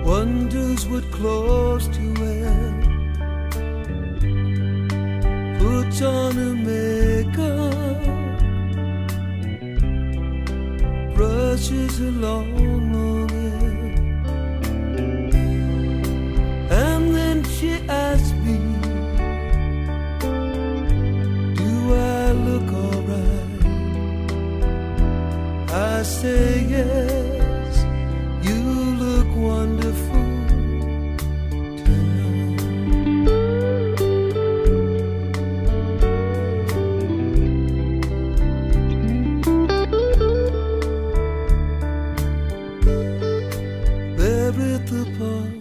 wonders what clothes to wear, puts on her makeup, brushes her long hair, and then she asks me, do I look alright? I say yes, you look wonderful tonight. There at the park,